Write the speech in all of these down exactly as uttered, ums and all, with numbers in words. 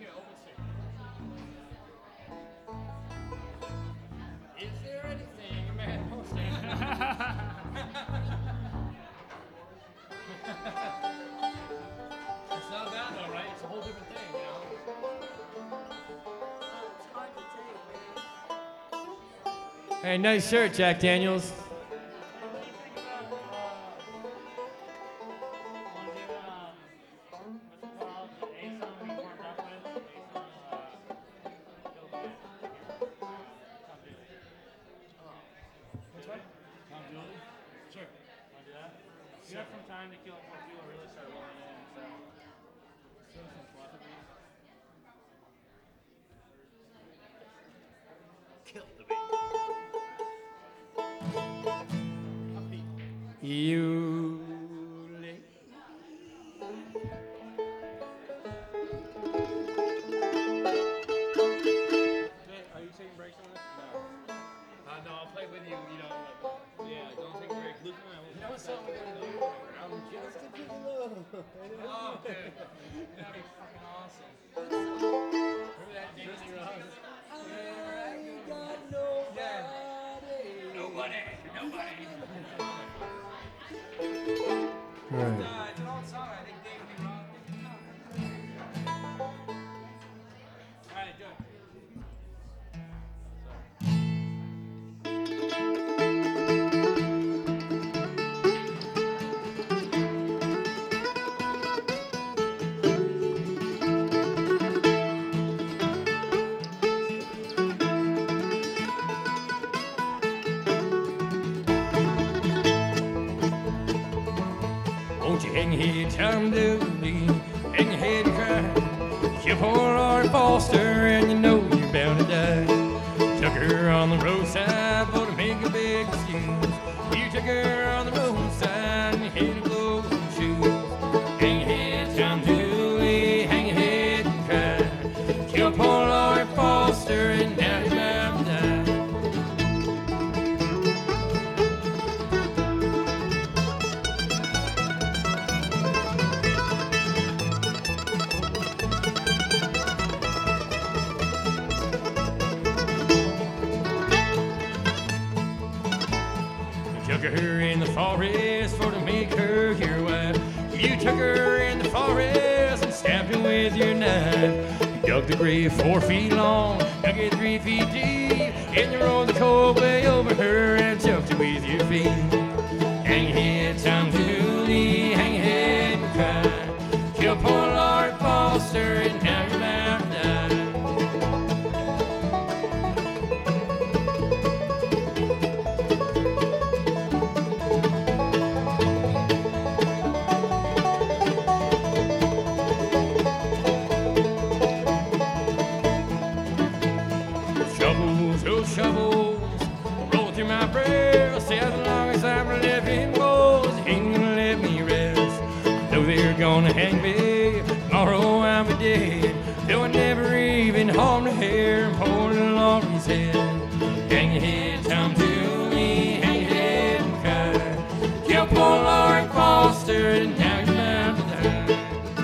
Is there anything a man wants to It's not that though, right? It's a whole different thing, you know? It's hard to take, man. Hey, nice shirt, Jack Daniels. You lay. Are you taking breaks on this? No. Uh, no, I'll play with you, you know. Like, Yeah, don't take breaks. Luke and I will. you know what song we're gonna do? I'm just a bit low. Oh, dude. That'd be fucking awesome. Remember that Dancing Rose? I ain't got nobody. Nobody, nobody. Uh, it's an old song. I think David Lee Roth. All right, do it. Won't you hang your head, Tom Dooley, hang your head and cry. You poor Lord Foster, and you know you're bound to die. Took her on the roadside for to make a big excuse. You took her on the roadside and you had to clothes and shoes. Hang your head, Tom Dooley, hang your head and cry. You poor Lord Foster, and now you're bound to die. Took her in the forest for to make her your wife. You took her in the forest and stabbed her with your knife. You dug the grave four feet long, dug it three feet deep, and you rolled the cold way over her and choked her with your feet. Hang your head, Tom Dooley, hang your head and cry. Kill poor Lord Foster and now you're bound to die. Shovels, oh shovels, roll through my breast. As long as I'm living, woes ain't gonna let me rest. Though they're gonna hang me, tomorrow I'll be dead. Though I never even harmed a hair and poured it along his head. Hang your head, Tom Dooley, hang your head and cry. Kill poor Lord Foster and now you're bound to die.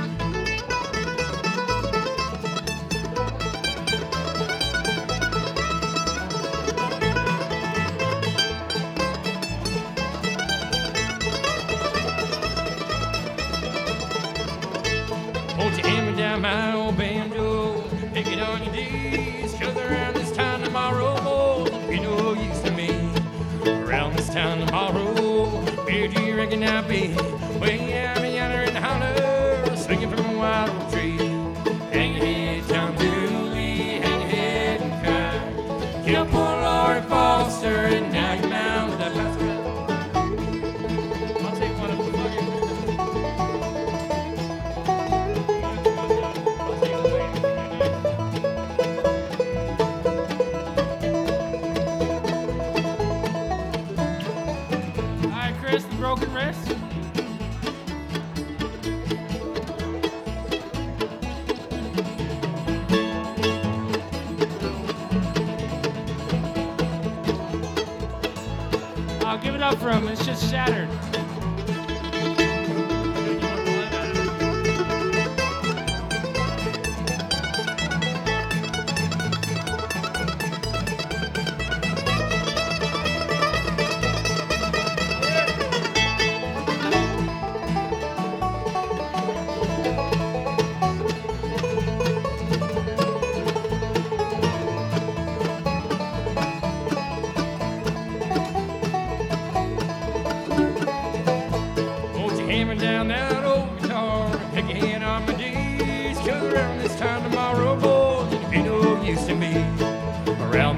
Won't you hand me down my old banjo? Pick it on your knees. Cause around this time tomorrow, boys, will be no use to me. Around this time tomorrow, where do you reckon I'll be? Way out yonder in the holler, swinging from a wild oak tree. Hang your head, Tom Dooley, hang your head and cry. Kill poor Lord Foster and now you're bound to die. I'll take one of the fucking... Broken wrist. I'll give it up for him. It's just shattered.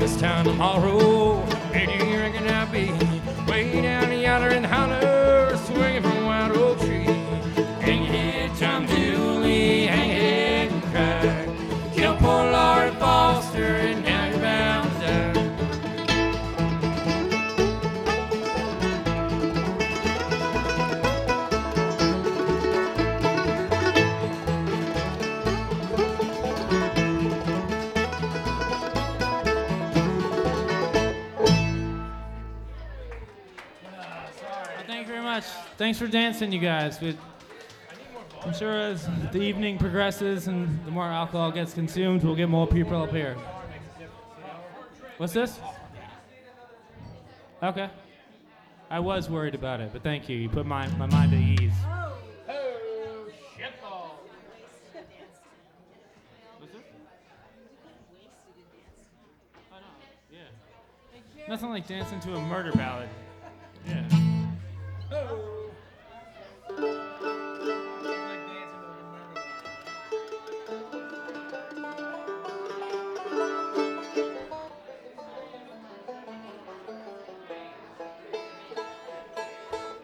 this time tomorrow. Where do you reckon I'll be? Way down yonder in the holler, swinging from a wild oak tree. Hang your head, Tom Dooley, hang your head and cry. Kill poor Lord Foster and now you're bound to die. Thank you very much. Thanks for dancing, you guys. We, I'm sure as the evening progresses and the more alcohol gets consumed, we'll get more people up here. What's this? Okay. I was worried about it, but thank you. You put my, my mind at ease. Oh, shitball. What's this? Oh, no. Yeah. Nothing like dancing to a murder ballad.